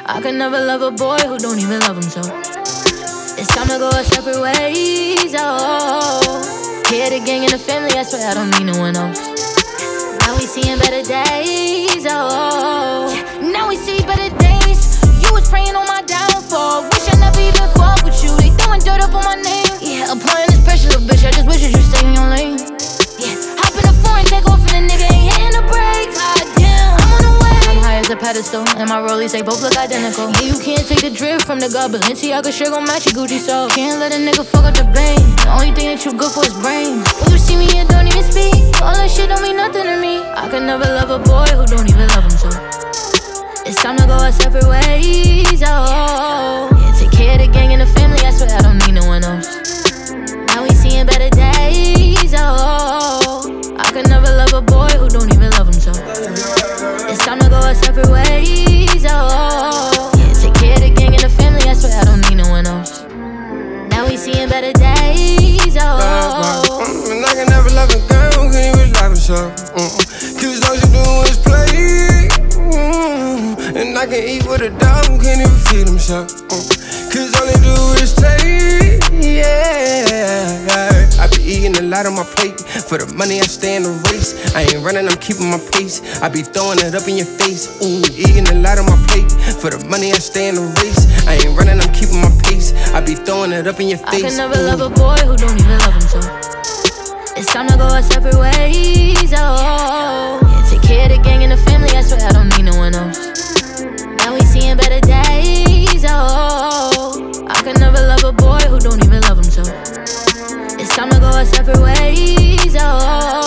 I could never love a boy who don't even love himself. It's time to go our separate ways, oh. Here the gang and the family, I swear I don't need no one else. Now we seeing better days, oh. Now we see better days. You was praying on my downfall. Wish I never even fought with you. They throwing dirt up on my name. Yeah, applying this pressure, little bitch. I just wish that you stay in your lane. Yeah, hop in the foreign, take off, and the nigga ain't hitting the brakes. God damn, I'm on the way. I'm high as a pedestal, and my rollies, they both look identical. Yeah, you can't take the drift from the God, Balenciaga sure gon' match your Gucci soul. Can't let a nigga fuck up the brain. The only thing that you good for is brain. When you see me, you don't even speak. All that shit don't mean nothing to me. I could never love a boy who don't even love himself. It's time to go our separate ways, oh. Yeah, take care of the gang and the family, I swear I don't need no one else. Now we seeing better days, oh. I could never love a boy who don't even love himself. It's time to go our separate ways, oh. Yeah, take care of the gang and the family, I swear I don't need no one else. Now we seeing better days, oh. And I can never love a girl who can't even love herself. Cause all she do is play. And I can eat with a dog who can't even feed himself. Cause all they do is take, yeah. I be eating a lot on my plate. For the money I stay in the race. I ain't running, I'm keeping my pace. I be throwing it up in your face. Eating a lot on my plate. For the money I stay in the race. I ain't running, I'm keeping my pace. I be throwing it up in your face. I can never love a boy who don't even love himself. It's time to go our separate ways, oh. Yeah, take care of the gang and the family, I swear I don't need no one else. Now we seeing better days, oh. I could never love a boy who don't even love himself. It's time to go our separate ways, oh.